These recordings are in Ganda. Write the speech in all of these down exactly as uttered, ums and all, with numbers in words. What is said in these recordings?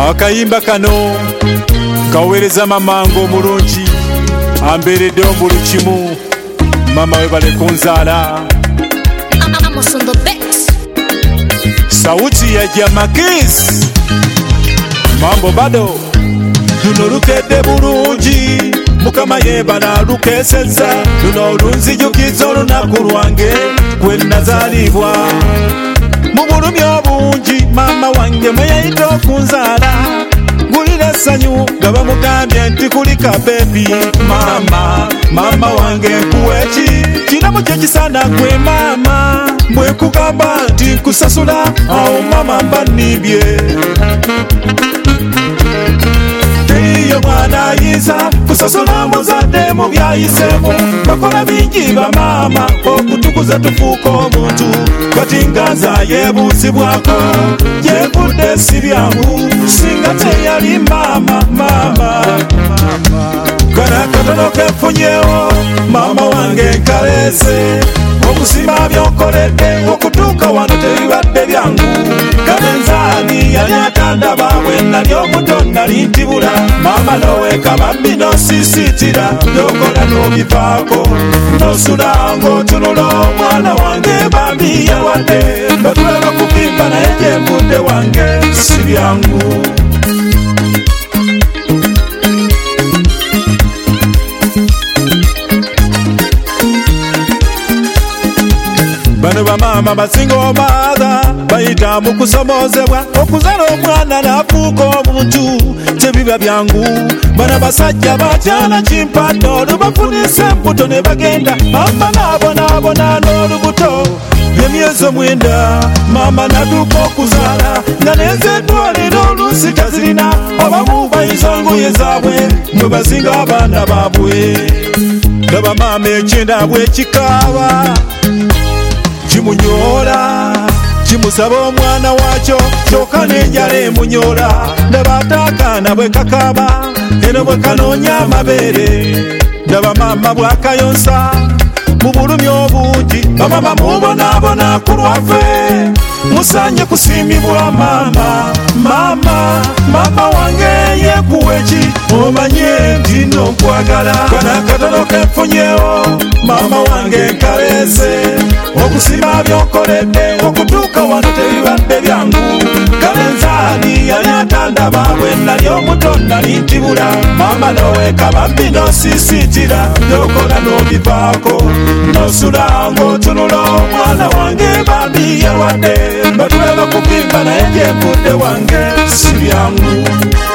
akayimba kano kaweereza mamango omulungi ambeereddewo buli kimu mama we bale kunzaala sauti ya Jamakis mambo bado luno lukedde bulungi mukama yebala lukeseza luno olunzijukiza olunaku lwange gwe nazaalibwa mu bulumi obungi mama wange mwe yayita okunzaala ngulira essanyu nga bamugambye nti kulika bebi mama mama wange nkuweki kiramu kye kisaana gwe mama bwe kugamba nti nkusasula awo mama mba nnibye teriyo mwana ayinza kusasula muzadde mu byayisemu bakola bingi bamaama okutukuza tufuuka omuntu kati nganza yebuuzibwako yevudde si byangu singa teyali mama mama kana katono kefunyewo mama wange nkaleese okusima byokoledde okutuuka wano tebibadde byangu kale nzaani yali atandaba bwe nali omuto nali ntibula mama noweeka bambi nosisiitira byokola n'obivaako nosula ng'otunula omwana wange bambi yawadde batulaba kupimba naye gyembudde wange si byangu bano bamama basinga omaadha bayita mu kusomozebwa okuzaala omwana n'afuuka omuntu tebiba byangu bano basajja batyana kimpadde olubafunisa embuto ne bagenda mama n'abonaabona n'olubuto emyezi omwenda mama natuuka okuzaala nga nezeddwaliro oluusi tazirina abamu bayinza ngoye zaabwe mwe basinga abaana baabwe laba mama ekyenda bwekikaaba kimunyola kimusaba omwana wakyo kyokka n'enjala emunyola ndaba ataakaana bwe kakaba eno bwe kanoonya amabeere ndaba maama bwakayonsa mu bulumi obungi bamama mubonaabona ku lwaffe musaanye kusiimibwa maama maama maama wange yekuweki omanye nti nno nkwagala kana katono kenfunyewo maama wange nkaleese okusima byokoledde okutuuka wano tebibadde byangu kale nzaani yali atandaba bwe nali omuto nali ntibula maama noweeka bambi nosisiitira byokola n'obivaako nosula ng'otunula omwana wange bambi yawadde batulaba kupimba naye gyembudde wange si byangu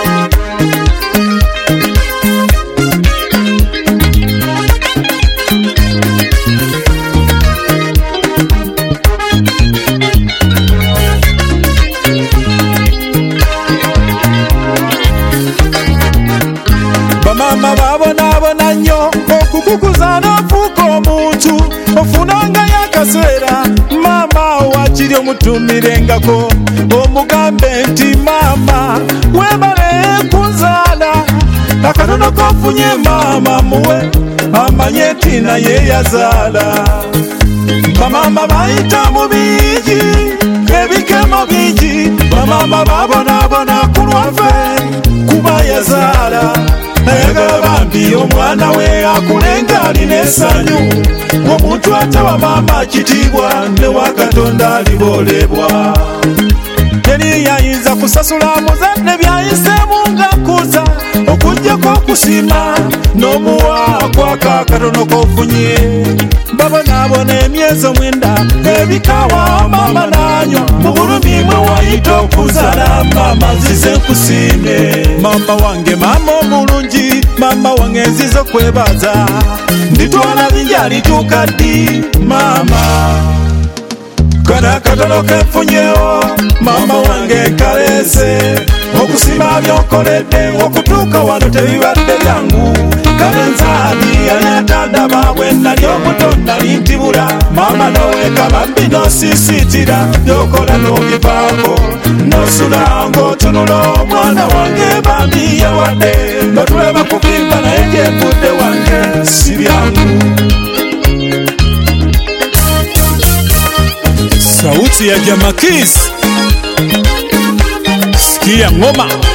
bamama babonaabona nnyo okukukuza n'ofuuka omuntu ofunangayo akaseera maama wakiri omutumirengako omugambe nti maama webale kunzaala akatono kofunye maama muwe amanye nti naye yazaala bamama bayita mu bingi ebikemo bingi bamama babonaabona ku lwaffe kuba yazaala nayagala bambi omwana we akulenga alina essanyu omuntu atawa maama kitiibwa ne wa katonda aliboolebwa teri yayinza kusasula muzadde byayiseemu ng'akuza okuggyako okusiima n'omuwa kwaka katono kofunye babonaabona emyezi omwenda ebikawa maama n'anywa mu bulumi mwe wayita okuzaala maama nzize nkusiime maama wange maama omulungi maama wange nzize okwebaza nditwala binjalituuka ddi maama kana katono kenfunyewo maama wange nkaleese okusima byokoledde okutuuka wano tebibadde byangu kale nzaani yali atandaba bwe nali omuto nali ntibula maama noweeka bambi nosisiitira byokola n'obivaako nosula ng'otunula omwana wange bambi yawadde batulaba kupimba naye gyembudde wange si byangu sauti ya Jamakis sikia ngoma